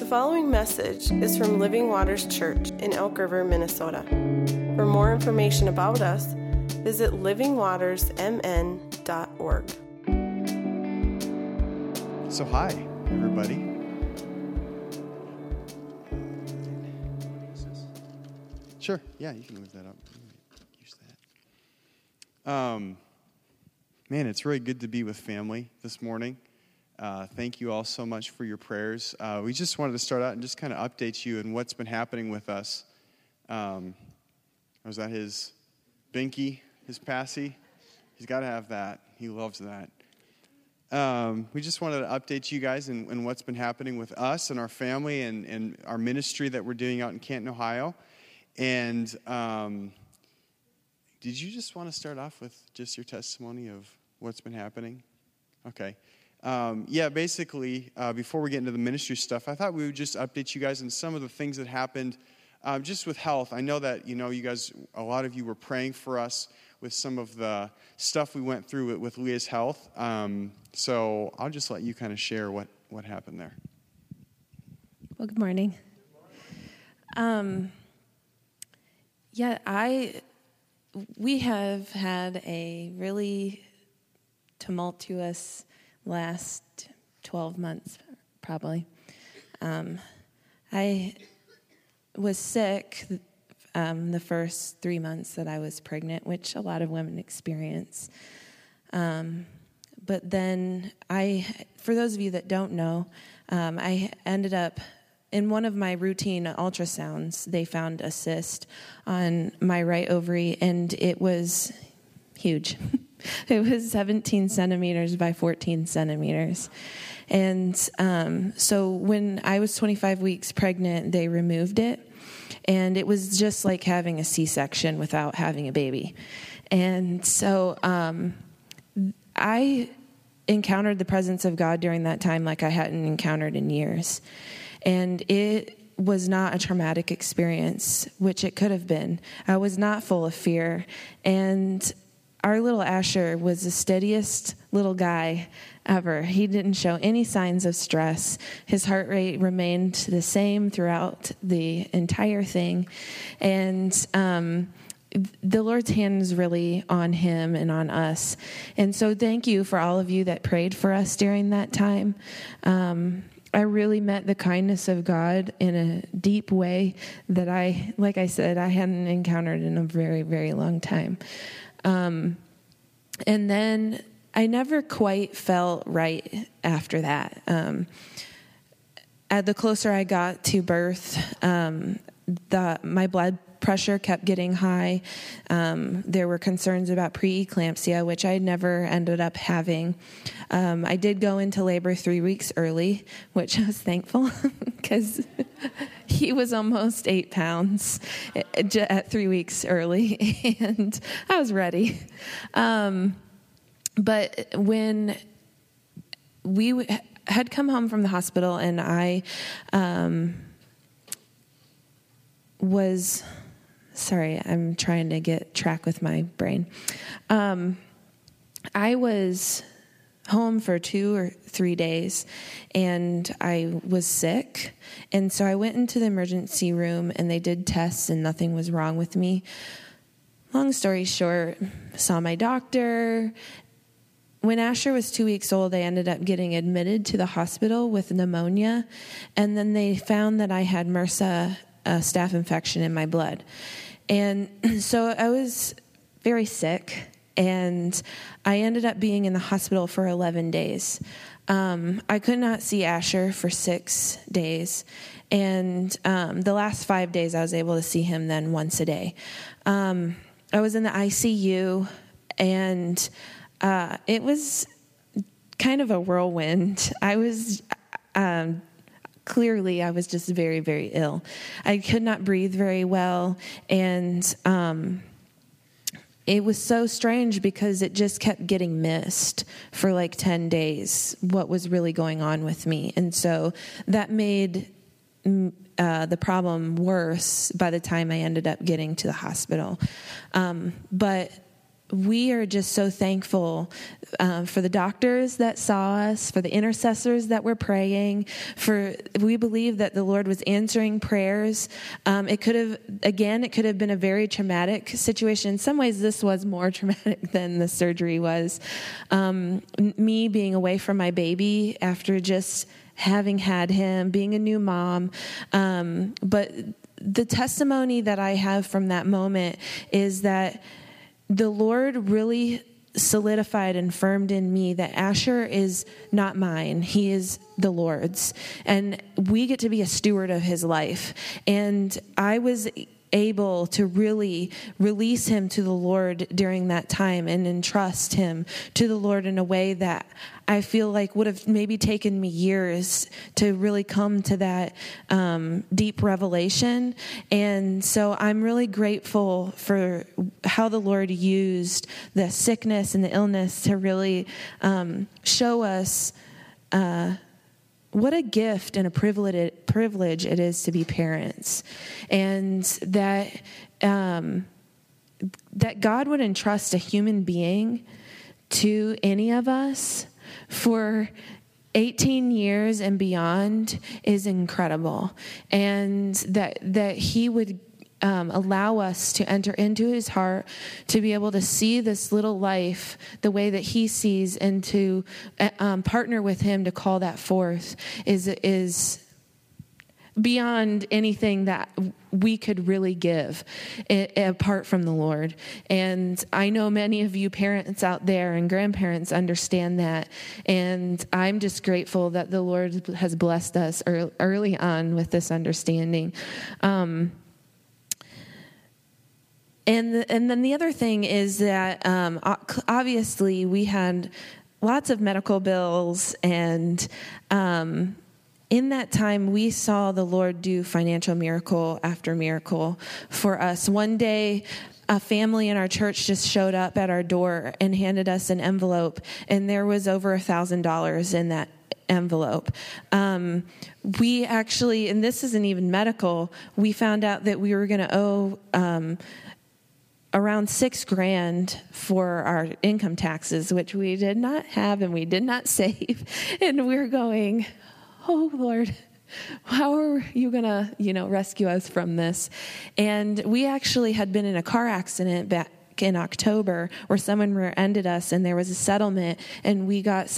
following message is from Living Waters Church in Elk River, Minnesota. For more information about us, visit livingwatersmn.org. So hi, everybody. Sure, yeah, you can move that up. Use that. Man, it's really good to be with family this morning. Thank you all so much for your prayers. We just wanted to start out and just kind of update you on what's been happening with us. Was that his binky, his passy? He's got to have that. He loves that. We just wanted to update you guys on what's been happening with us and our family and our ministry that we're doing out in Canton, Ohio. And did you just want to start off with just your testimony of what's been happening? Okay. Basically, before we get into the ministry stuff, I thought we would just update you guys on some of the things that happened just with health. I know that, you guys, a lot of you were praying for us with some of the stuff we went through with Leah's health. So I'll just let you kind of share what happened there. Well, good morning. We have had a really tumultuous last 12 months, probably. I was sick the first 3 months that I was pregnant, which a lot of women experience. But then for those of you that don't know, I ended up, in one of my routine ultrasounds, they found a cyst on my right ovary, and it was huge. It was 17 centimeters by 14 centimeters. And so when I was 25 weeks pregnant, they removed it. And it was just like having a C-section without having a baby. And so I encountered the presence of God during that time like I hadn't encountered in years. And it was not a traumatic experience, which it could have been. I was not full of fear. And our little Asher was the steadiest little guy ever. He didn't show any signs of stress. His heart rate remained the same throughout the entire thing. And the Lord's hand is really on him and on us. And so thank you for all of you that prayed for us during that time. I really met the kindness of God in a deep way that like I said, I hadn't encountered in a very, very long time. And then I never quite felt right after that. The closer I got to birth, my blood pressure kept getting high. There were concerns about preeclampsia, which I never ended up having. I did go into labor 3 weeks early, which I was thankful because he was almost 8 pounds at 3 weeks early, and I was ready. But when we had come home from the hospital and I sorry, I'm trying to get track with my brain. I was home for 2 or 3 days, and I was sick. And so I went into the emergency room, and they did tests, and nothing was wrong with me. Long story short, saw my doctor. When Asher was 2 weeks old, they ended up getting admitted to the hospital with pneumonia, and then they found that I had MRSA, a staph infection in my blood. And so I was very sick, and I ended up being in the hospital for 11 days. I could not see Asher for 6 days, and the last 5 days I was able to see him then once a day. I was in the ICU, and it was kind of a whirlwind. Clearly, I was just very, very ill. I could not breathe very well, and it was so strange because it just kept getting missed for like 10 days, what was really going on with me. And so that made the problem worse by the time I ended up getting to the hospital. But we are just so thankful for the doctors that saw us, for the intercessors that were praying, we believe that the Lord was answering prayers. It could have been a very traumatic situation. In some ways, this was more traumatic than the surgery was. Me being away from my baby after just having had him, being a new mom. But the testimony that I have from that moment is that the Lord really solidified and firmed in me that Asher is not mine. He is the Lord's. And we get to be a steward of his life. And I was able to really release him to the Lord during that time and entrust him to the Lord in a way that I feel like would have maybe taken me years to really come to that deep revelation. And so I'm really grateful for how the Lord used the sickness and the illness to really show us what a gift and a privilege it is to be parents, and that God would entrust a human being to any of us for 18 years and beyond is incredible, and that He would allow us to enter into his heart, to be able to see this little life the way that he sees, and to partner with him to call that forth is beyond anything that we could really give apart from the Lord. And I know many of you parents out there and grandparents understand that. And I'm just grateful that the Lord has blessed us early on with this understanding. And then the other thing is that obviously we had lots of medical bills, and in that time we saw the Lord do financial miracle after miracle for us. One day, a family in our church just showed up at our door and handed us an envelope, and there was over $1,000 in that envelope. We actually, and this isn't even medical, we found out that we were going to owe around $6,000 for our income taxes, which we did not have and we did not save. And we're going, oh Lord, how are you going to, rescue us from this? And we actually had been in a car accident back in October where someone rear-ended us, and there was a settlement, and we got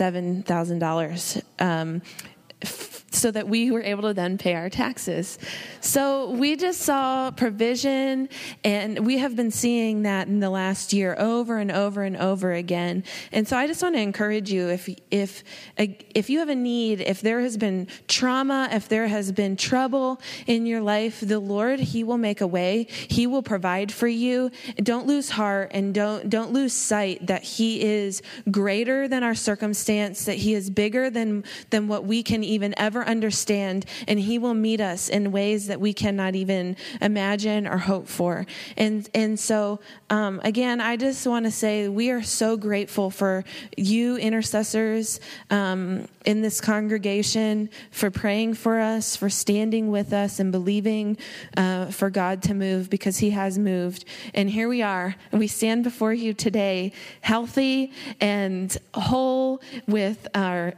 $7,000 so that we were able to then pay our taxes. So we just saw provision, and we have been seeing that in the last year over and over and over again. And so I just want to encourage you, if you have a need, if there has been trauma, if there has been trouble in your life, the Lord, He will make a way. He will provide for you. Don't lose heart, and don't lose sight that He is greater than our circumstance, that He is bigger than what we can even ever understand, and He will meet us in ways that we cannot even imagine or hope for. And so again, I just want to say we are so grateful for you intercessors in this congregation, for praying for us, for standing with us and believing for God to move, because He has moved. And here we are, and we stand before you today healthy and whole, with our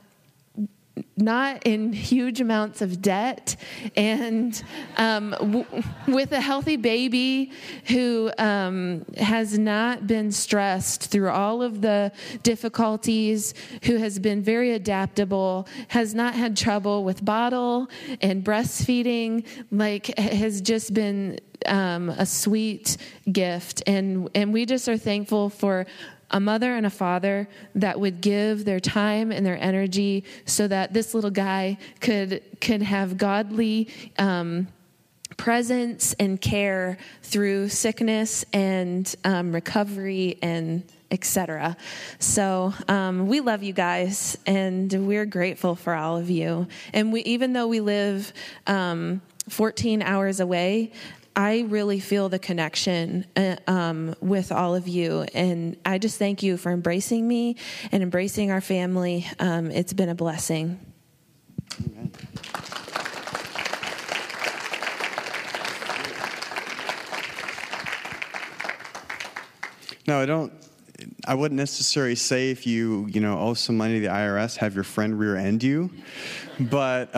not in huge amounts of debt, and with a healthy baby who has not been stressed through all of the difficulties, who has been very adaptable, has not had trouble with bottle and breastfeeding, has just been a sweet gift. And we just are thankful for a mother and a father that would give their time and their energy so that this little guy could have godly presence and care through sickness and recovery and etc. So we love you guys, and we're grateful for all of you. And even though we live 14 hours away, I really feel the connection with all of you, and I just thank you for embracing me and embracing our family. It's been a blessing. Amen. No, I wouldn't necessarily say if you owe some money to the IRS, have your friend rear end you. But,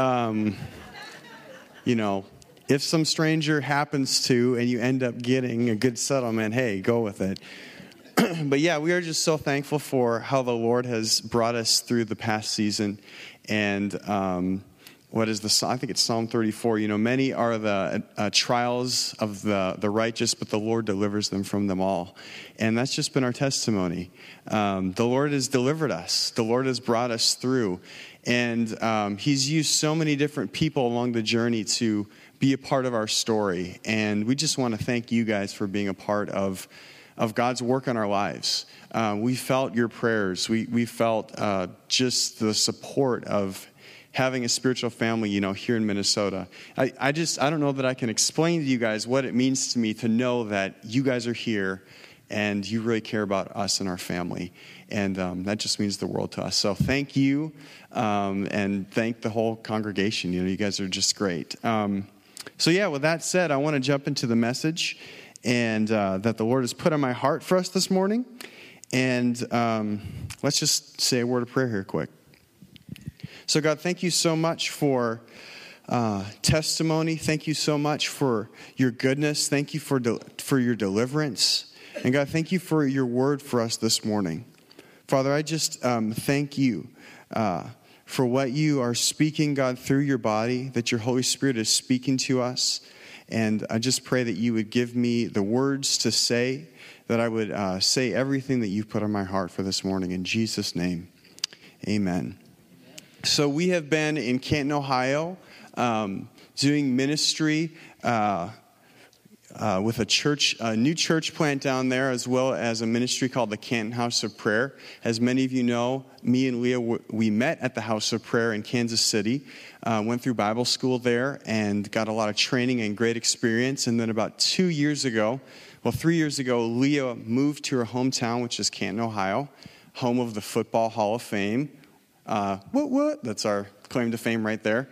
if some stranger happens to and you end up getting a good settlement, hey, go with it. But yeah, we are just so thankful for how the Lord has brought us through the past season. And I think it's Psalm 34. Many are the trials of the righteous, but the Lord delivers them from them all. And that's just been our testimony. The Lord has delivered us. The Lord has brought us through. And He's used so many different people along the journey to be a part of our story. And we just want to thank you guys for being a part of God's work in our lives. We felt your prayers. We felt just the support of having a spiritual family, here in Minnesota. I don't know that I can explain to you guys what it means to me to know that you guys are here and you really care about us and our family. And that just means the world to us. So thank you, and thank the whole congregation. You guys are just great. With that said, I want to jump into the message and that the Lord has put on my heart for us this morning. And let's just say a word of prayer here quick. So God, thank you so much for testimony. Thank you so much for your goodness. Thank you for your deliverance. And God, thank you for your word for us this morning. Father, I just thank you for what you are speaking, God, through your body, that your Holy Spirit is speaking to us. And I just pray that you would give me the words to say, that I would say everything that you've put on my heart for this morning. In Jesus' name, amen. So we have been in Canton, Ohio, doing ministry with a new church plant down there, as well as a ministry called the Canton House of Prayer. As many of you know, me and Leah, we met at the House of Prayer in Kansas City, went through Bible school there, and got a lot of training and great experience. And then about 3 years ago, Leah moved to her hometown, which is Canton, Ohio, home of the Football Hall of Fame. What? That's our claim to fame right there.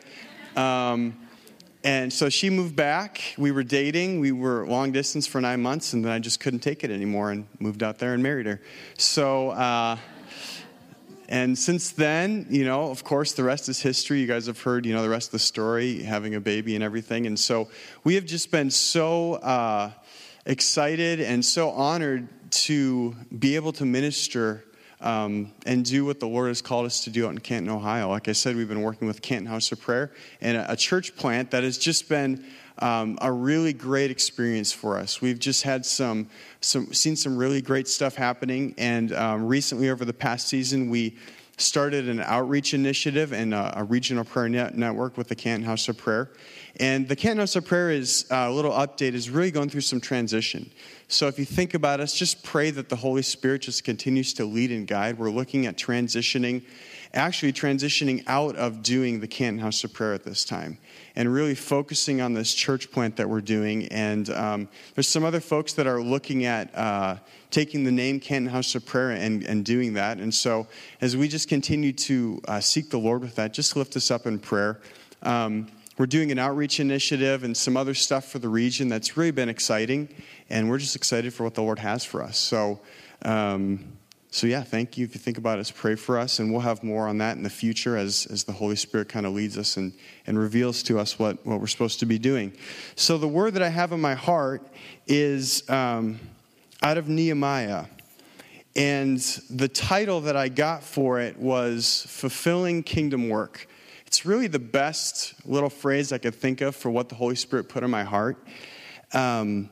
And so she moved back. We were dating. We were long distance for 9 months, and then I just couldn't take it anymore and moved out there and married her. So, and since then, of course, the rest is history. You guys have heard, the rest of the story, having a baby and everything. And so we have just been so excited and so honored to be able to minister and do what the Lord has called us to do out in Canton, Ohio. Like I said, we've been working with Canton House of Prayer and a church plant that has just been a really great experience for us. We've just had seen some really great stuff happening, and recently over the past season, we started an outreach initiative and a regional prayer network with the Canton House of Prayer. And the Canton House of Prayer is a little update, is really going through some transition. So if you think about us, just pray that the Holy Spirit just continues to lead and guide. We're looking at transitioning out of doing the Canton House of Prayer at this time and really focusing on this church plant that we're doing. And there's some other folks that are looking at taking the name Canton House of Prayer and doing that. And so as we just continue to seek the Lord with that, just lift us up in prayer. We're doing an outreach initiative and some other stuff for the region that's really been exciting, and we're just excited for what the Lord has for us. So thank you. If you think about us, pray for us, and we'll have more on that in the future as the Holy Spirit kind of leads us and reveals to us what we're supposed to be doing. So the word that I have in my heart is out of Nehemiah, and the title that I got for it was Fulfilling Kingdom Work. It's really the best little phrase I could think of for what the Holy Spirit put in my heart. I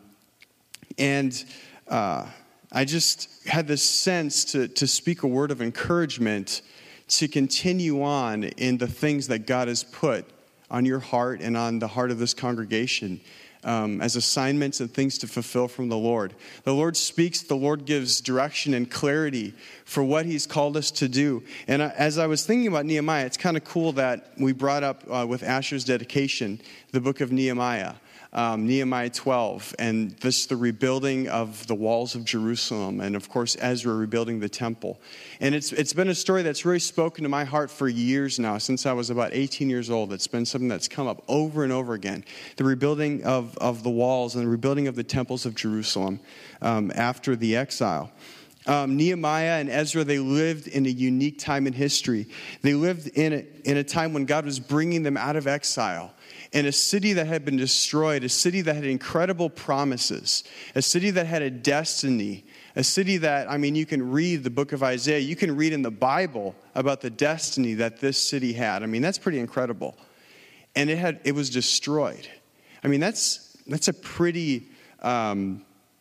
just had this sense to speak a word of encouragement to continue on in the things that God has put on your heart and on the heart of this congregation as assignments and things to fulfill from the Lord. The Lord speaks, the Lord gives direction and clarity for what He's called us to do. And as I was thinking about Nehemiah, it's kind of cool that we brought up with Asher's dedication the book of Nehemiah. Nehemiah 12, and this the rebuilding of the walls of Jerusalem, and of course Ezra rebuilding the temple. And it's been a story that's really spoken to my heart for years now, since I was about 18 years old. It's been something that's come up over and over again. The rebuilding of the walls and the rebuilding of the temples of Jerusalem after the exile. Nehemiah and Ezra, they lived in a unique time in history. They lived in a time when God was bringing them out of exile. In a city that had been destroyed, a city that had incredible promises, a city that had a destiny, a city that, you can read the book of Isaiah, you can read in the Bible about the destiny that this city had. That's pretty incredible. And it was destroyed. That's a pretty, what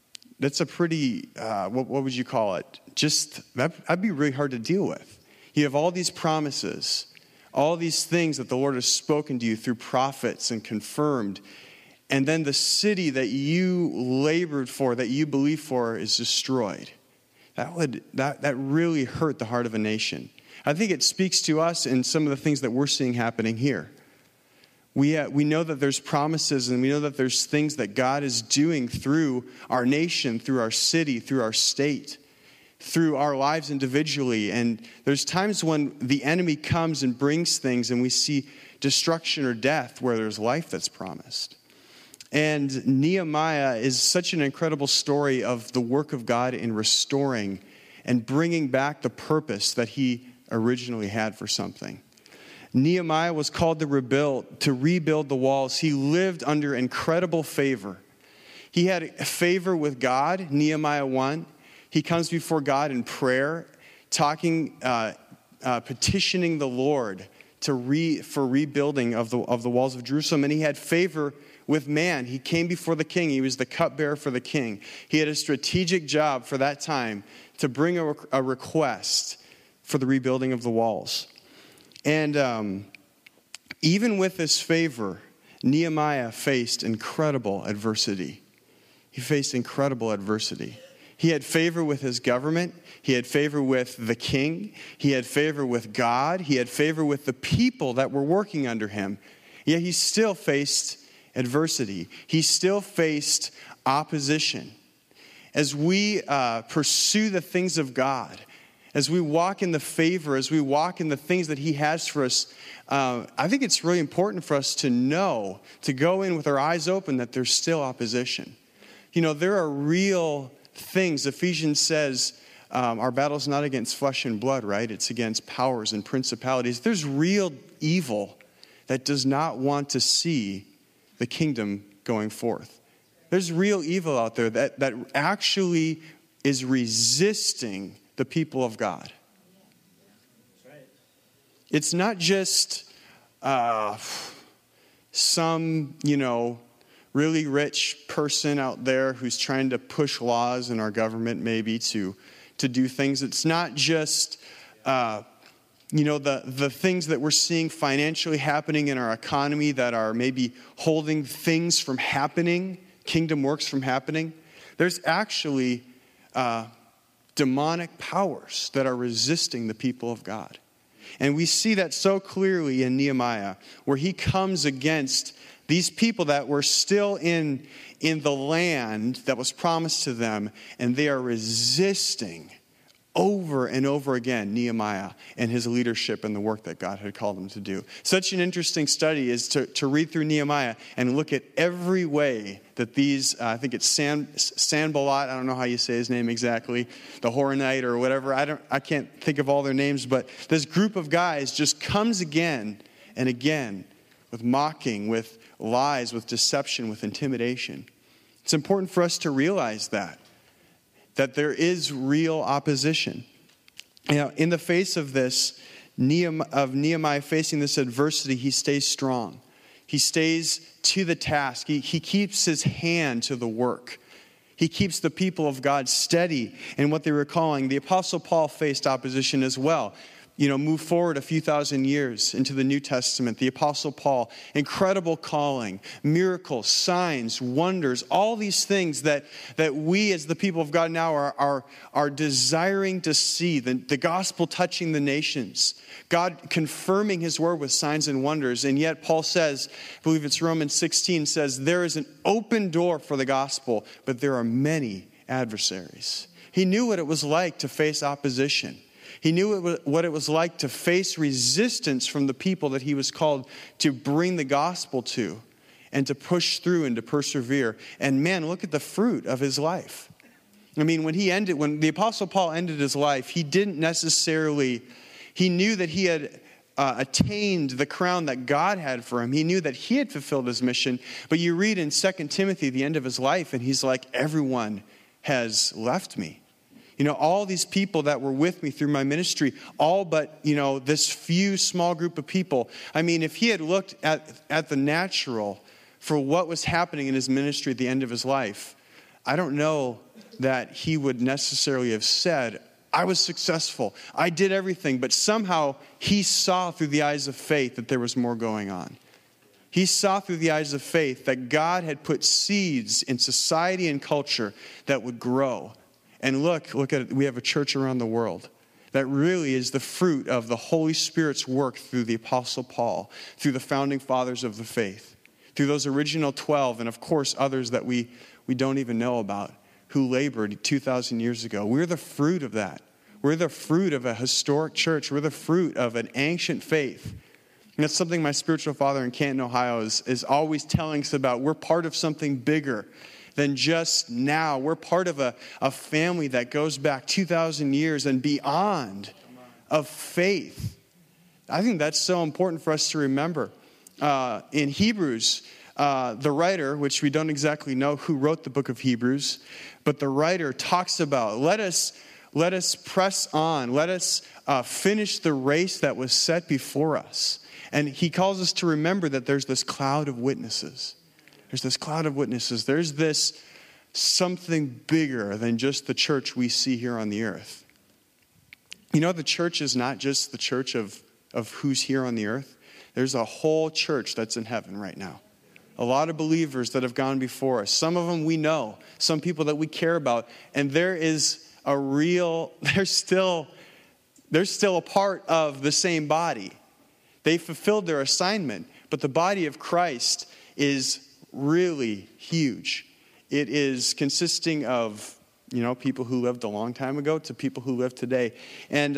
would you call it? That'd be really hard to deal with. You have all these promises, all these things that the Lord has spoken to you through prophets and confirmed, and then the city that you labored for, that you believed for, is destroyed. That really hurt the heart of a nation. I think it speaks to us in some of the things that we're seeing happening here. We know that there's promises, and we know that there's things that God is doing through our nation, through our city, through our state, through our lives individually. And there's times when the enemy comes and brings things, and we see destruction or death where there's life that's promised. And Nehemiah is such an incredible story of the work of God in restoring and bringing back the purpose that he originally had for something. Nehemiah was called to rebuild the walls. He lived under incredible favor. He had favor with God, Nehemiah 1. He comes before God in prayer, petitioning the Lord for rebuilding of the walls of Jerusalem. And he had favor with man. He came before the king. He was the cupbearer for the king. He had a strategic job for that time to bring a request for the rebuilding of the walls. And even with this favor, Nehemiah faced incredible adversity. He faced incredible adversity. He had favor with his government. He had favor with the king. He had favor with God. He had favor with the people that were working under him. Yet he still faced adversity. He still faced opposition. As we pursue the things of God, as we walk in the favor, as we walk in the things that he has for us, I think it's really important for us to know, to go in with our eyes open, that there's still opposition. There are real things. Ephesians says our battle's not against flesh and blood, right? It's against powers and principalities. There's real evil that does not want to see the kingdom going forth. There's real evil out there that actually is resisting the people of God. It's not just some, really rich person out there who's trying to push laws in our government maybe to do things. It's not just, the things that we're seeing financially happening in our economy that are maybe holding things from happening, kingdom works from happening. There's actually demonic powers that are resisting the people of God. And we see that so clearly in Nehemiah, where he comes against these people that were still in the land that was promised to them, and they are resisting over and over again Nehemiah and his leadership and the work that God had called him to do. Such an interesting study is to read through Nehemiah and look at every way that these, I think it's Sanballat, I don't know how you say his name exactly, the Horonite or whatever, I can't think of all their names, but this group of guys just comes again and again with mocking, with lies, with deception, with intimidation. It's important for us to realize that there is real opposition. In the face of this, Nehemiah facing this adversity, he stays strong. He stays to the task. He keeps his hand to the work. He keeps the people of God steady in what they were calling. The Apostle Paul faced opposition as well. move forward a few thousand years into the New Testament, the Apostle Paul, incredible calling, miracles, signs, wonders, all these things that we as the people of God now are desiring to see, the gospel touching the nations, God confirming his word with signs and wonders. And yet Paul says, I believe it's Romans 16, says, there is an open door for the gospel, but there are many adversaries. He knew what it was like to face opposition. He knew what it was like to face resistance from the people that he was called to bring the gospel to and to push through and to persevere. And man, look at the fruit of his life. I mean, when the Apostle Paul ended his life, he knew that he had attained the crown that God had for him. He knew that he had fulfilled his mission. But you read in 2 Timothy, the end of his life, and he's like, everyone has left me. All these people that were with me through my ministry, all but, this few small group of people. I mean, if he had looked at the natural for what was happening in his ministry at the end of his life, I don't know that he would necessarily have said, I was successful, I did everything, but somehow he saw through the eyes of faith that there was more going on. He saw through the eyes of faith that God had put seeds in society and culture that would grow. And look at it. We have a church around the world that really is the fruit of the Holy Spirit's work through the Apostle Paul, through the founding fathers of the faith, through those original 12, and of course others that we don't even know about, who labored 2,000 years ago. We're the fruit of that. We're the fruit of a historic church. We're the fruit of an ancient faith. And that's something my spiritual father in Canton, Ohio is always telling us about. We're part of something bigger than just now. We're part of a family that goes back 2,000 years and beyond of faith. I think that's so important for us to remember. In Hebrews, the writer, which we don't exactly know who wrote the book of Hebrews, but the writer talks about, let us press on, let us finish the race that was set before us. And he calls us to remember that there's this cloud of witnesses. There's this cloud of witnesses. There's this something bigger than just the church we see here on the earth. The church is not just the church of who's here on the earth. There's a whole church that's in heaven right now. A lot of believers that have gone before us. Some of them we know. Some people that we care about. And they're still a part of the same body. They fulfilled their assignment. But the body of Christ is really huge. It is consisting of, people who lived a long time ago to people who live today. And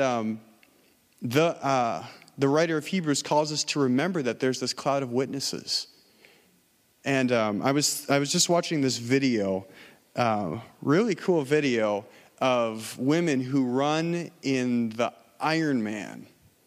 the writer of Hebrews calls us to remember that there's this cloud of witnesses. And I was just watching this video, really cool video of women who run in the Ironman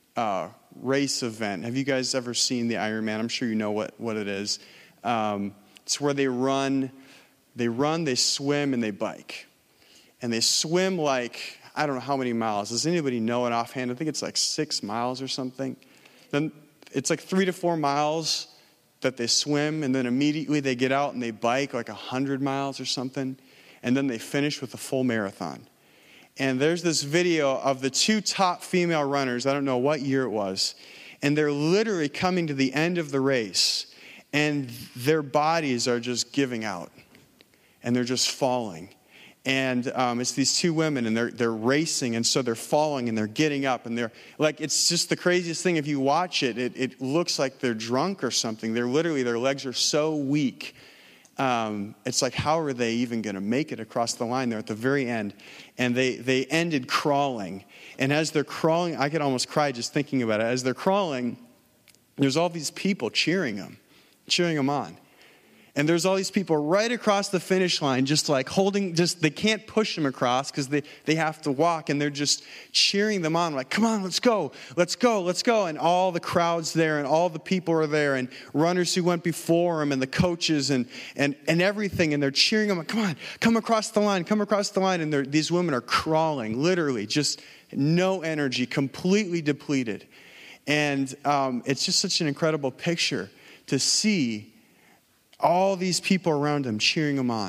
race event. Have you guys ever seen the Ironman? I'm sure you know what it is. It's where they run, they swim, and they bike. And they swim like, I don't know how many miles. Does anybody know it offhand? I think it's like 6 miles or something. Then it's like 3 to 4 miles that they swim, and then immediately they get out and they bike like 100 miles or something. And then they finish with a full marathon. And there's this video of the 2 top female runners. I don't know what year it was. And they're literally coming to the end of the race. And their bodies are just giving out. And they're just falling. And it's these 2 women, and they're racing, and so they're falling, and they're getting up, and they're like, it's just the craziest thing. If you watch it, it looks like they're drunk or something. Their legs are so weak. It's like, how are they even going to make it across the line? They're at the very end, and they ended crawling. And as they're crawling, I could almost cry just thinking about it. As they're crawling, there's all these people cheering them on. And there's all these people right across the finish line, just like they can't push them across because they have to walk, and they're just cheering them on, like, come on, let's go. And all the crowds there, and all the people are there, and runners who went before them, and the coaches, and everything, and they're cheering them, come on, come across the line. And these women are crawling, literally, just no energy, completely depleted. And it's just such an incredible picture to see all these people around him cheering him on.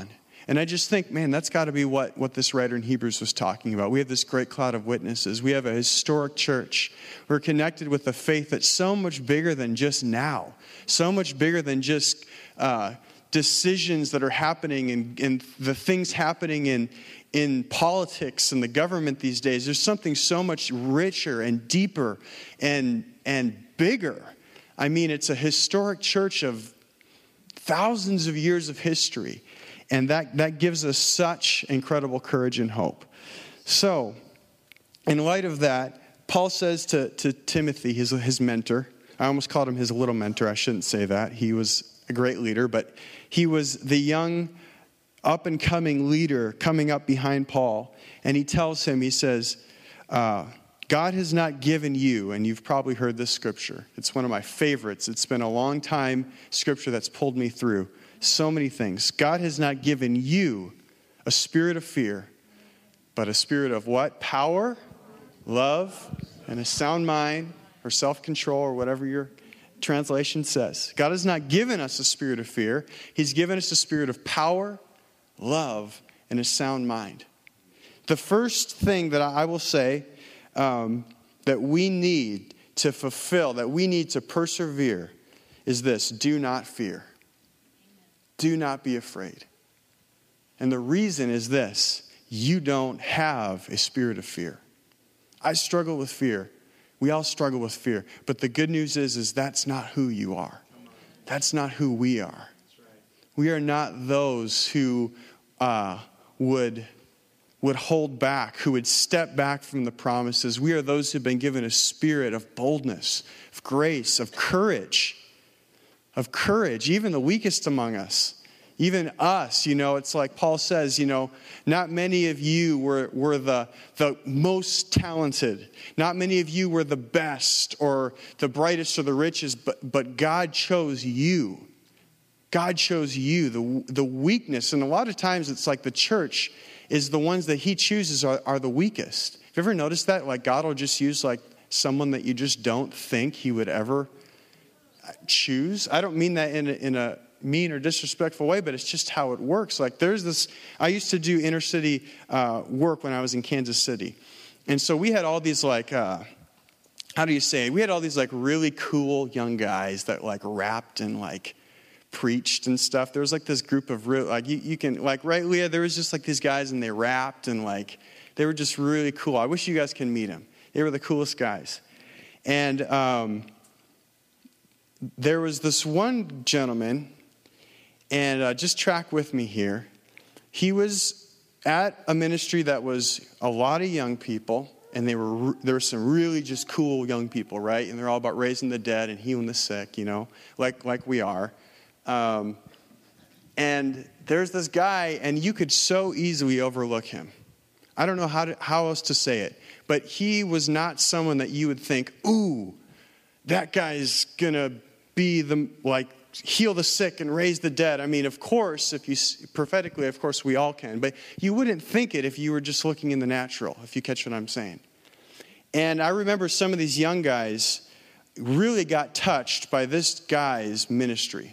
And I just think, man, that's got to be what this writer in Hebrews was talking about. We have this great cloud of witnesses. We have a historic church. We're connected with a faith that's so much bigger than just now, so much bigger than just decisions that are happening and the things happening in politics and the government these days. There's something so much richer and deeper and bigger. I mean, it's a historic church of thousands of years of history. And that gives us such incredible courage and hope. So, in light of that, Paul says to Timothy, his mentor, I almost called him his little mentor. I shouldn't say that. He was a great leader, but he was the young, up-and-coming leader coming up behind Paul. And he tells him, he says, God has not given you, and you've probably heard this scripture. It's one of my favorites. It's been a long time scripture that's pulled me through so many things. God has not given you a spirit of fear, but a spirit of what? Power, love, and a sound mind, or self-control, or whatever your translation says. God has not given us a spirit of fear. He's given us a spirit of power, love, and a sound mind. The first thing that I will say that we need to fulfill, that we need to persevere, is this: do not fear. Do not be afraid. And the reason is this: you don't have a spirit of fear. I struggle with fear. We all struggle with fear. But the good news is that's not who you are. That's not who we are. We are not those who would hold back, who would step back from the promises. We are those who have been given a spirit of boldness, of grace, of courage. Even the weakest among us. Even us, it's like Paul says, not many of you were the most talented. Not many of you were the best or the brightest or the richest, but God chose you. God chose you, the weakness. And a lot of times it's like the church is the ones that he chooses are the weakest. Have you ever noticed that? Like God will just use like someone that you just don't think he would ever choose. I don't mean that in a mean or disrespectful way, but it's just how it works. Like there's this, I used to do inner city work when I was in Kansas City. And so we had all these like, how do you say it? We had all these like really cool young guys that like rapped and like preached and stuff. There was like this group of real, like you can, like, right, Leah, there was just like these guys and they rapped and like, they were just really cool. I wish you guys can meet them. They were the coolest guys. And there was this one gentleman, and just track with me here. He was at a ministry that was a lot of young people, and there were some really just cool young people, right? And they're all about raising the dead and healing the sick, like we are. And there's this guy, and you could so easily overlook him. I don't know how else to say it, but he was not someone that you would think, ooh, that guy's gonna be heal the sick and raise the dead. I mean, of course, prophetically, of course, we all can. But you wouldn't think it if you were just looking in the natural, if you catch what I'm saying. And I remember some of these young guys really got touched by this guy's ministry.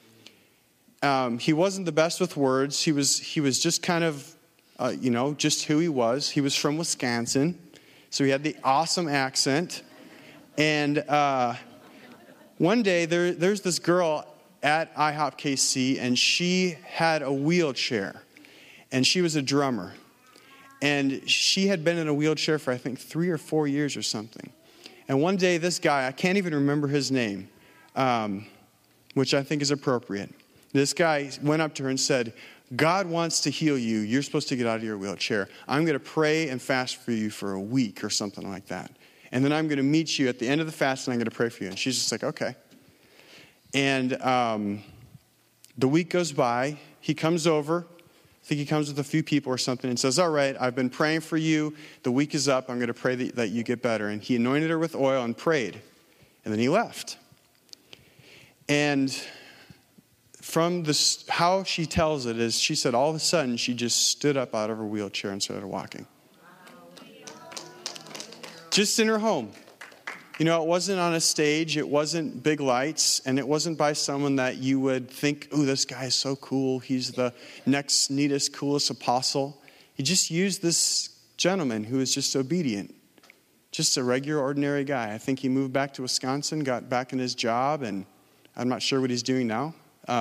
He wasn't the best with words. He was just kind of, just who he was. He was from Wisconsin, so he had the awesome accent. And one day, there's this girl at IHOP KC, and she had a wheelchair, and she was a drummer. And she had been in a wheelchair for, I think, 3 or 4 years or something. And one day, this guy, I can't even remember his name, which I think is appropriate. This guy went up to her and said, God wants to heal you. You're supposed to get out of your wheelchair. I'm going to pray and fast for you for a week or something like that. And then I'm going to meet you at the end of the fast, and I'm going to pray for you. And she's just like, okay. And the week goes by. He comes over. I think he comes with a few people or something and says, all right, I've been praying for you. The week is up. I'm going to pray that you get better. And he anointed her with oil and prayed. And then he left. And from how she tells it is, she said all of a sudden she just stood up out of her wheelchair and started walking. Just in her home. You know, it wasn't on a stage, it wasn't big lights, and it wasn't by someone that you would think, ooh, this guy is so cool. He's the next neatest, coolest apostle. He just used this gentleman who was just obedient. Just a regular, ordinary guy. I think he moved back to Wisconsin, got back in his job, and I'm not sure what he's doing now.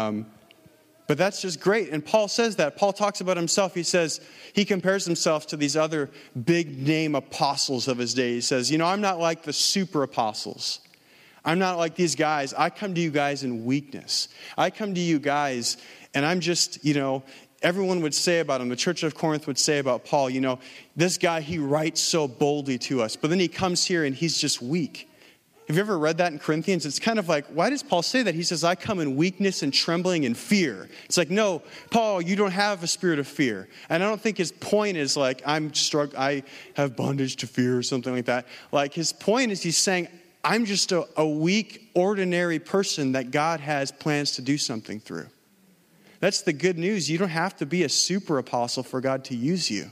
But that's just great. And Paul says that. Paul talks about himself. He says, he compares himself to these other big name apostles of his day. He says, you know, I'm not like the super apostles. I'm not like these guys. I come to you guys in weakness. I come to you guys and I'm just, you know, everyone would say about him, the Church of Corinth would say about Paul, you know, this guy, he writes so boldly to us. But then he comes here and he's just weak. Have you ever read that in Corinthians? It's kind of like, why does Paul say that? He says, I come in weakness and trembling and fear. It's like, no, Paul, you don't have a spirit of fear. And I don't think his point is like, I have bondage to fear or something like that. Like his point is he's saying, I'm just a weak, ordinary person that God has plans to do something through. That's the good news. You don't have to be a super apostle for God to use you.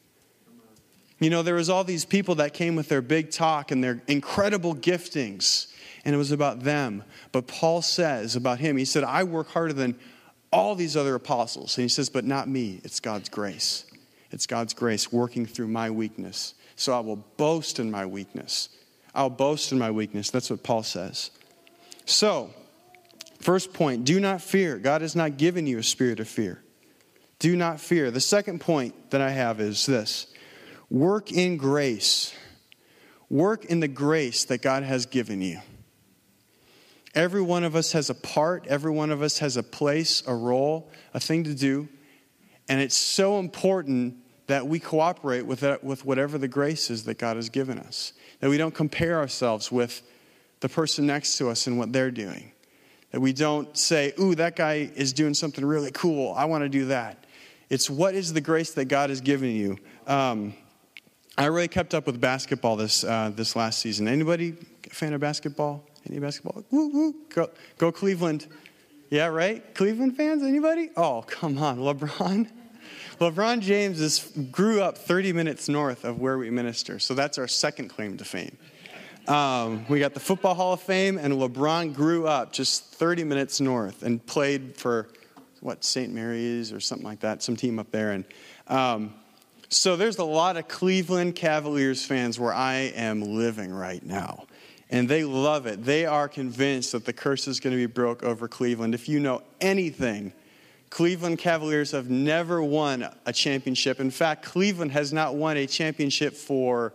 You know, there was all these people that came with their big talk and their incredible giftings, and it was about them. But Paul says about him, he said, I work harder than all these other apostles. And he says, but not me. It's God's grace. It's God's grace working through my weakness. So I will boast in my weakness. I'll boast in my weakness. That's what Paul says. So, first point, do not fear. God has not given you a spirit of fear. Do not fear. The second point that I have is this. Work in grace. Work in the grace that God has given you. Every one of us has a part. Every one of us has a place, a role, a thing to do. And it's so important that we cooperate with whatever the grace is that God has given us. That we don't compare ourselves with the person next to us and what they're doing. That we don't say, ooh, that guy is doing something really cool. I want to do that. It's what is the grace that God has given you. I really kept up with basketball this last season. Anybody a fan of basketball? Any basketball? Woo, woo. Go Cleveland. Yeah, right? Cleveland fans? Anybody? Oh, come on. LeBron? LeBron James grew up 30 minutes north of where we minister. So that's our second claim to fame. We got the Football Hall of Fame, and LeBron grew up just 30 minutes north and played for, St. Mary's or something like that, some team up there. And so there's a lot of Cleveland Cavaliers fans where I am living right now. And they love it. They are convinced that the curse is going to be broke over Cleveland. If you know anything, Cleveland Cavaliers have never won a championship. In fact, Cleveland has not won a championship for,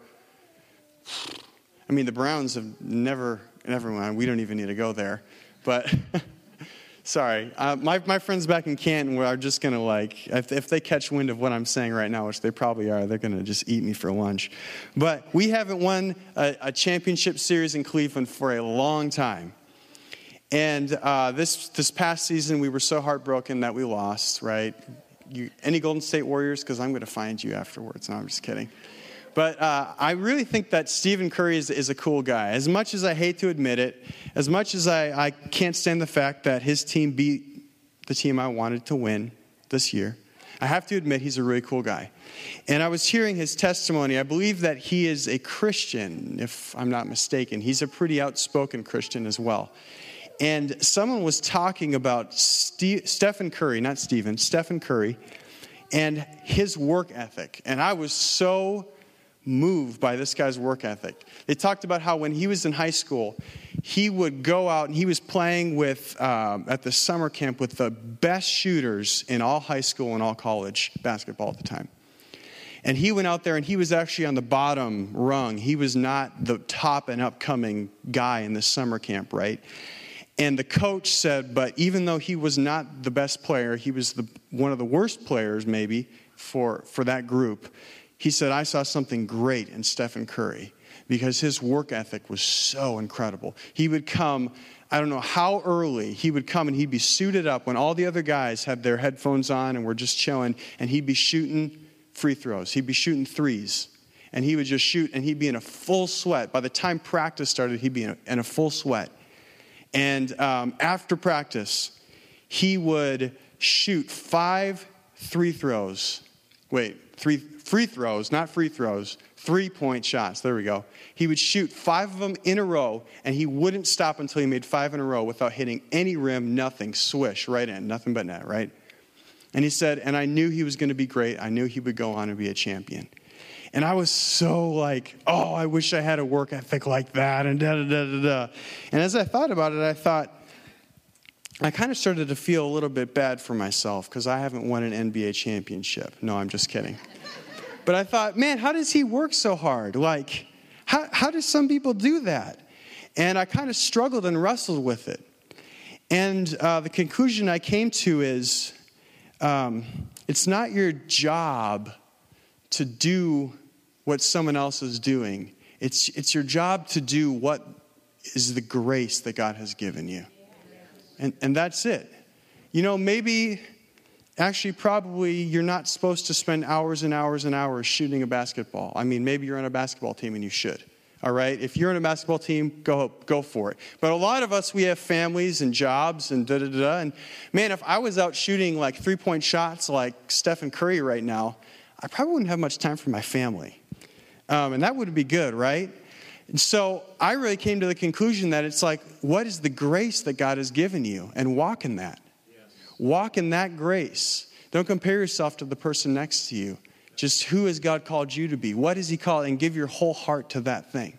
the Browns have never won. We don't even need to go there. But sorry. My friends back in Canton are just going to if they catch wind of what I'm saying right now, which they probably are, they're going to just eat me for lunch. But we haven't won a championship series in Cleveland for a long time. And this past season, we were so heartbroken that we lost, right? Any Golden State Warriors? Because I'm going to find you afterwards. No, I'm just kidding. But I really think that Stephen Curry is a cool guy. As much as I hate to admit it, as much as I can't stand the fact that his team beat the team I wanted to win this year, I have to admit he's a really cool guy. And I was hearing his testimony. I believe that he is a Christian, if I'm not mistaken. He's a pretty outspoken Christian as well. And someone was talking about Stephen Curry and his work ethic. And I was so moved by this guy's work ethic. They talked about how when he was in high school, he would go out and he was playing with at the summer camp with the best shooters in all high school and all college basketball at the time. And he went out there and he was actually on the bottom rung. He was not the top and upcoming guy in the summer camp, right? And the coach said, but even though he was not the best player, he was one of the worst players maybe for that group. He said, I saw something great in Stephen Curry because his work ethic was so incredible. He would come, I don't know how early, he would come and he'd be suited up when all the other guys had their headphones on and were just chilling, and he'd be shooting free throws. He'd be shooting threes. And he would just shoot, and he'd be in a full sweat. By the time practice started, he'd be in a full sweat. And after practice, he would shoot 5 free throws, not free throws, 3-point shots. There we go. He would shoot 5 of them in a row, and he wouldn't stop until he made 5 in a row without hitting any rim, nothing, swish, right in, nothing but net, right? And he said, and I knew he was going to be great. I knew he would go on and be a champion. And I was so like, oh, I wish I had a work ethic like that, and da-da-da-da-da. And as I thought about it, I kind of started to feel a little bit bad for myself because I haven't won an NBA championship. No, I'm just kidding. But I thought, man, how does he work so hard? Like, how do some people do that? And I kind of struggled and wrestled with it. And the conclusion I came to is, it's not your job to do what someone else is doing. It's your job to do what is the grace that God has given you. And that's it. You know, maybe, actually, probably you're not supposed to spend hours and hours and hours shooting a basketball. I mean, maybe you're on a basketball team and you should. All right? If you're on a basketball team, go for it. But a lot of us, we have families and jobs and da-da-da-da. And, man, if I was out shooting, like, 3-point shots like Stephen Curry right now, I probably wouldn't have much time for my family. And that wouldn't be good, right? And so I really came to the conclusion that it's like, what is the grace that God has given you? And walk in that. Yes. Walk in that grace. Don't compare yourself to the person next to you. Just who has God called you to be? What has he called? And give your whole heart to that thing.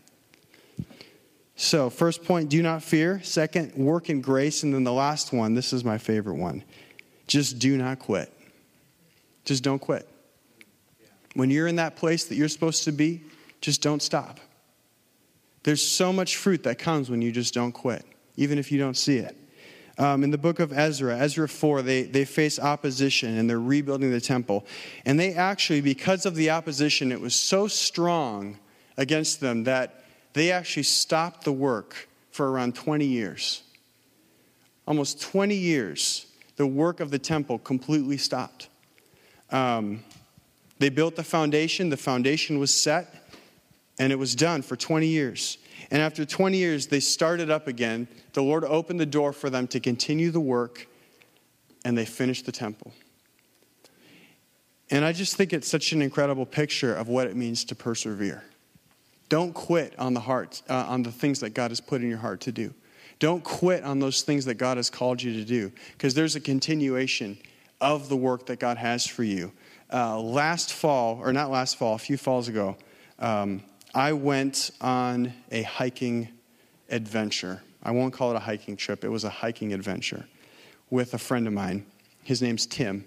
So first point, do not fear. Second, work in grace. And then the last one, this is my favorite one. Just do not quit. Just don't quit. When you're in that place that you're supposed to be, just don't stop. There's so much fruit that comes when you just don't quit, even if you don't see it. In the book of Ezra 4, they face opposition and they're rebuilding the temple. And they actually, because of the opposition, it was so strong against them that they actually stopped the work for around 20 years. Almost 20 years, the work of the temple completely stopped. They built the foundation was set, and it was done for 20 years. And after 20 years, they started up again. The Lord opened the door for them to continue the work, and they finished the temple. And I just think it's such an incredible picture of what it means to persevere. Don't quit on the things that God has put in your heart to do. Don't quit on those things that God has called you to do, because there's a continuation of the work that God has for you. A few falls ago, I went on a hiking adventure. I won't call it a hiking trip. It was a hiking adventure with a friend of mine. His name's Tim.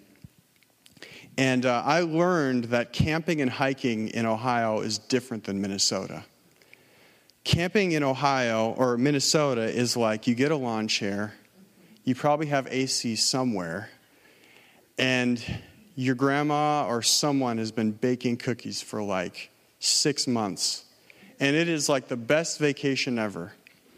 And I learned that camping and hiking in Ohio is different than Minnesota. Camping in Ohio or Minnesota is like you get a lawn chair, you probably have AC somewhere, and your grandma or someone has been baking cookies for like 6 months. And it is like the best vacation ever.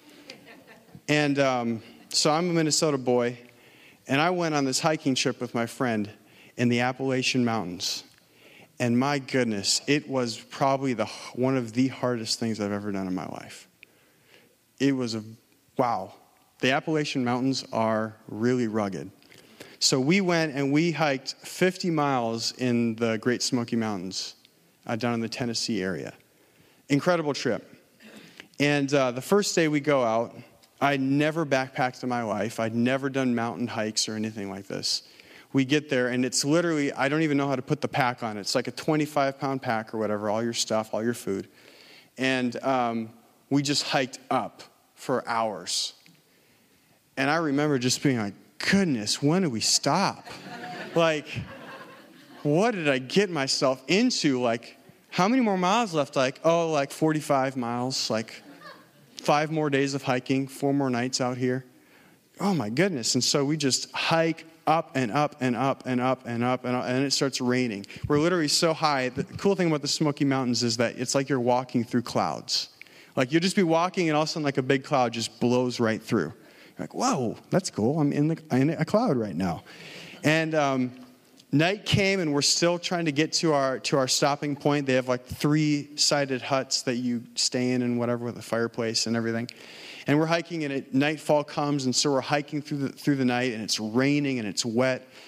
And so I'm a Minnesota boy. And I went on this hiking trip with my friend in the Appalachian Mountains. And my goodness, it was probably one of the hardest things I've ever done in my life. It was wow. The Appalachian Mountains are really rugged. So we went and we hiked 50 miles in the Great Smoky Mountains down in the Tennessee area. Incredible trip. And the first day we go out, I'd never backpacked in my life. I'd never done mountain hikes or anything like this. We get there, and it's literally, I don't even know how to put the pack on. It's like a 25-pound pack or whatever, all your stuff, all your food. And we just hiked up for hours. And I remember just being like, goodness, when do we stop? Like, what did I get myself into? Like, how many more miles left? Like 45 miles, like 5 more days of hiking, 4 more nights out here. Oh my goodness. And so we just hike up and up and up and up and up and up, and it starts raining. We're literally so high. The cool thing about the Smoky Mountains is that it's like you're walking through clouds. Like you'll just be walking and all of a sudden like a big cloud just blows right through. You're like, whoa, that's cool. I'm in a cloud right now. And night came and we're still trying to get to our stopping point. They have like 3-sided huts that you stay in and whatever with a fireplace and everything. And we're hiking and nightfall comes, and so we're hiking through the night, and it's raining and it's wet.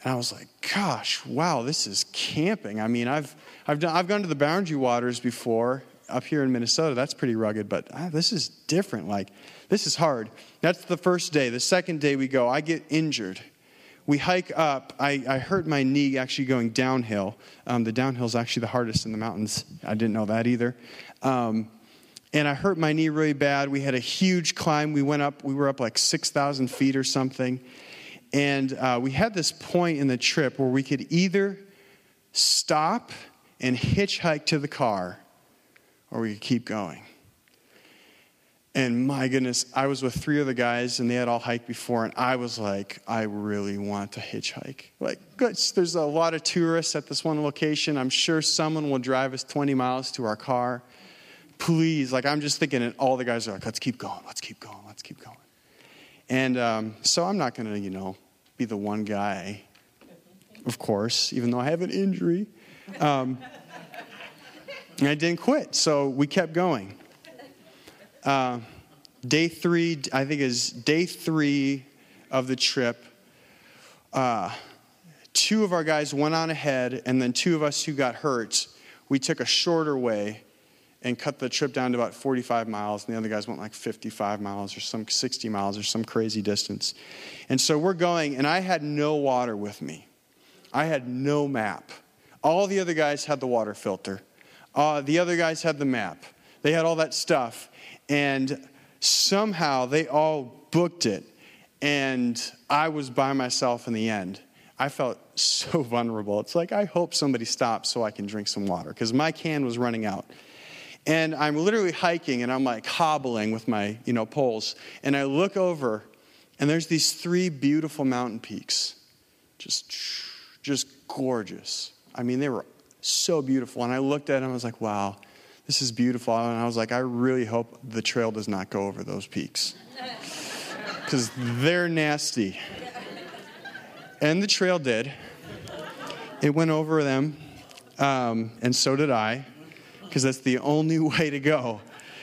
And I was like, gosh, wow, this is camping. I mean, I've gone to the Boundary Waters before up here in Minnesota. That's pretty rugged, but this is different. Like, this is hard. That's the first day. The second day we go, I get injured. We hike up. I hurt my knee actually going downhill. The downhill is actually the hardest in the mountains. I didn't know that either. And I hurt my knee really bad. We had a huge climb. We were up like 6,000 feet or something. And we had this point in the trip where we could either stop and hitchhike to the car, or we could keep going. And my goodness, I was with 3 other guys, and they had all hiked before, and I was like, I really want to hitchhike. Like, there's a lot of tourists at this one location. I'm sure someone will drive us 20 miles to our car. Please, like, I'm just thinking, and all the guys are like, let's keep going, let's keep going, let's keep going. And so I'm not going to, be the one guy, of course, even though I have an injury. And I didn't quit, so we kept going. Day 3, I think is day 3 of the trip. 2 of our guys went on ahead, and then 2 of us who got hurt, we took a shorter way and cut the trip down to about 45 miles, and the other guys went like 55 miles or some 60 miles or some crazy distance. And so we're going, and I had no water with me. I had no map. All the other guys had the water filter. The other guys had the map. They had all that stuff. And somehow they all booked it, and I was by myself in the end. I felt so vulnerable. It's like, I hope somebody stops so I can drink some water, because my can was running out. And I'm literally hiking, and I'm like hobbling with my, poles. And I look over, and there's these 3 beautiful mountain peaks. Just gorgeous. I mean, they were so beautiful. And I looked at them, I was like, wow, this is beautiful. And I was like, I really hope the trail does not go over those peaks, because they're nasty. And the trail did. It went over them, and so did I, because that's the only way to go.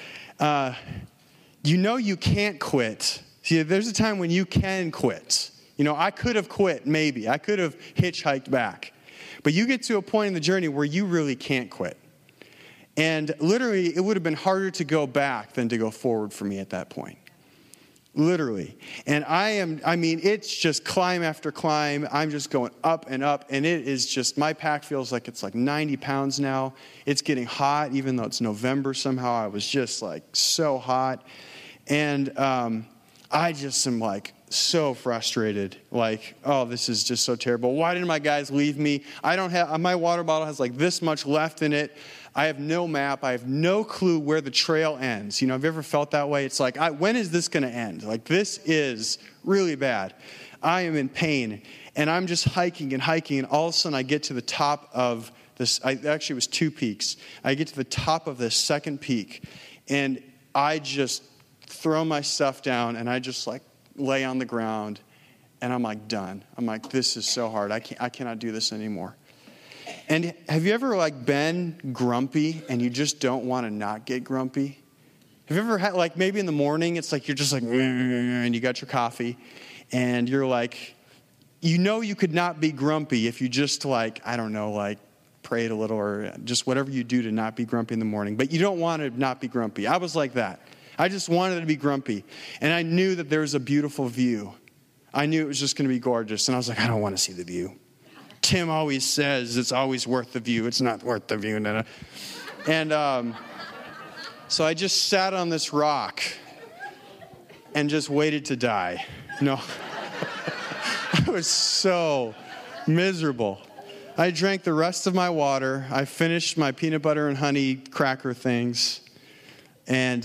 You can't quit. See, there's a time when you can quit. I could have quit, maybe. I could have hitchhiked back. But you get to a point in the journey where you really can't quit. And literally, it would have been harder to go back than to go forward for me at that point. Literally. And it's just climb after climb. I'm just going up and up. And it is just, my pack feels like it's like 90 pounds now. It's getting hot, even though it's November somehow. I was just like so hot. And I just am like so frustrated. Like, oh, this is just so terrible. Why didn't my guys leave me? My water bottle has like this much left in it. I have no map. I have no clue where the trail ends. Have you ever felt that way? It's like, when is this going to end? Like, this is really bad. I am in pain. And I'm just hiking, and all of a sudden I get to the top of this. Actually, it was 2 peaks. I get to the top of this second peak, and I just throw my stuff down, and I just like lay on the ground, and I'm like done. I'm like, this is so hard. I cannot do this anymore. And have you ever been grumpy and you just don't want to not get grumpy? Have you ever had maybe in the morning it's like you're just like and you got your coffee and you're like, you could not be grumpy if you just prayed a little or just whatever you do to not be grumpy in the morning, but you don't want to not be grumpy. I was like that. I just wanted to be grumpy, and I knew that there was a beautiful view. I knew it was just going to be gorgeous, and I was like, I don't want to see the view. Tim always says it's always worth the view. It's not worth the view. And so I just sat on this rock and just waited to die. I was so miserable. I drank the rest of my water. I finished my peanut butter and honey cracker things, and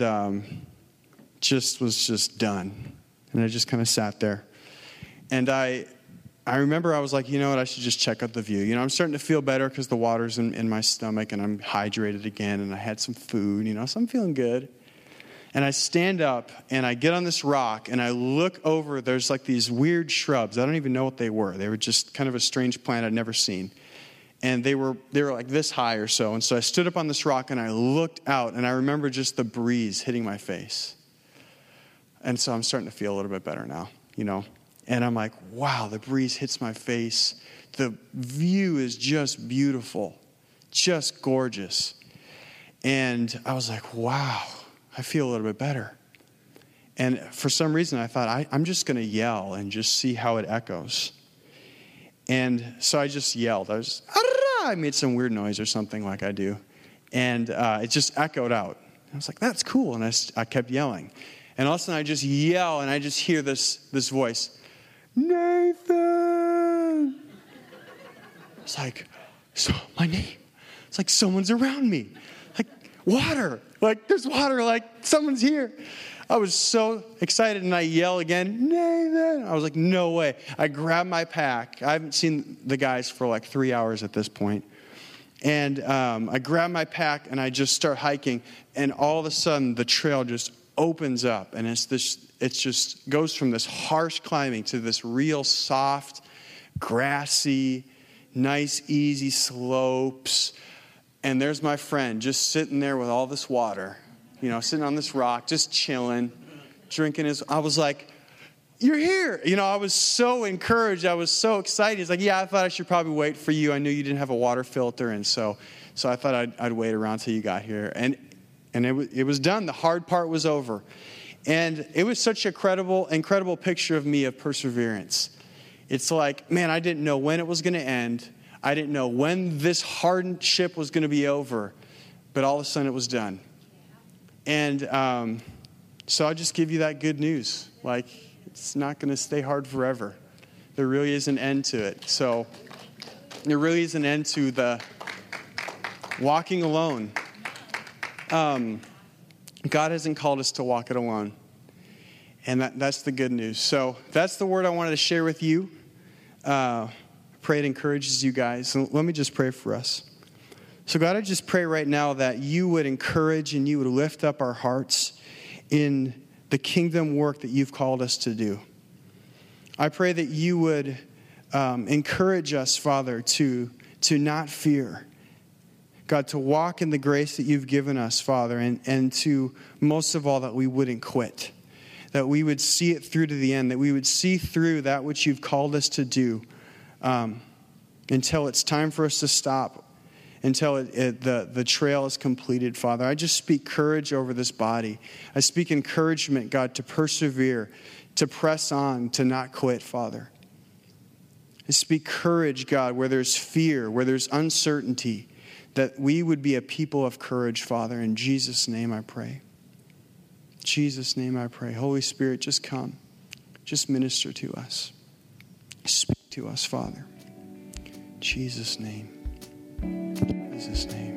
was just done. And I just kind of sat there. And I remember I was like, you know what, I should just check out the view. I'm starting to feel better because the water's in my stomach and I'm hydrated again and I had some food, so I'm feeling good. And I stand up and I get on this rock and I look over, there's these weird shrubs. I don't even know what they were. They were just kind of a strange plant I'd never seen. And they were like this high or so. And so I stood up on this rock and I looked out and I remember just the breeze hitting my face. And so I'm starting to feel a little bit better now, And I'm like, wow, the breeze hits my face. The view is just beautiful, just gorgeous. And I was like, wow, I feel a little bit better. And for some reason, I thought, I'm just going to yell and just see how it echoes. And so I just yelled. I made some weird noise or something like I do. And it just echoed out. I was like, that's cool. And I kept yelling. And all of a sudden, I just yell, and I just hear this voice, Nathan. It's like, so my name. It's like someone's around me. Like water. Like there's water. Like someone's here. I was so excited, and I yell again, Nathan. I was like, no way. I grabbed my pack. I haven't seen the guys for like 3 hours at this point. And I grab my pack, and I just start hiking. And all of a sudden, the trail just opens up. And it just goes from this harsh climbing to this real soft, grassy, nice, easy slopes. And there's my friend just sitting there with all this water. Sitting on this rock, just chilling, drinking I was like, you're here. I was so encouraged. I was so excited. He's like, yeah, I thought I should probably wait for you. I knew you didn't have a water filter. And so I thought I'd wait around till you got here. And it was done. The hard part was over. And it was such an incredible picture of me of perseverance. It's like, man, I didn't know when it was going to end. I didn't know when this hardship was going to be over. But all of a sudden it was done. And so I'll just give you that good news. Like, it's not going to stay hard forever. There really is an end to it. So there really is an end to the walking alone. God hasn't called us to walk it alone. And that's the good news. So that's the word I wanted to share with you. Pray it encourages you guys. So let me just pray for us. So God, I just pray right now that you would encourage and you would lift up our hearts in the kingdom work that you've called us to do. I pray that you would encourage us, Father, to not fear. God, to walk in the grace that you've given us, Father, and to, most of all, that we wouldn't quit. That we would see it through to the end, that we would see through that which you've called us to do until it's time for us to stop, until the trail is completed, Father. I just speak courage over this body. I speak encouragement, God, to persevere, to press on, to not quit, Father. I speak courage, God, where there's fear, where there's uncertainty, that we would be a people of courage, Father. In Jesus' name I pray. In Jesus' name I pray. Holy Spirit, just come. Just minister to us. Speak to us, Father. In Jesus' name. In Jesus' name.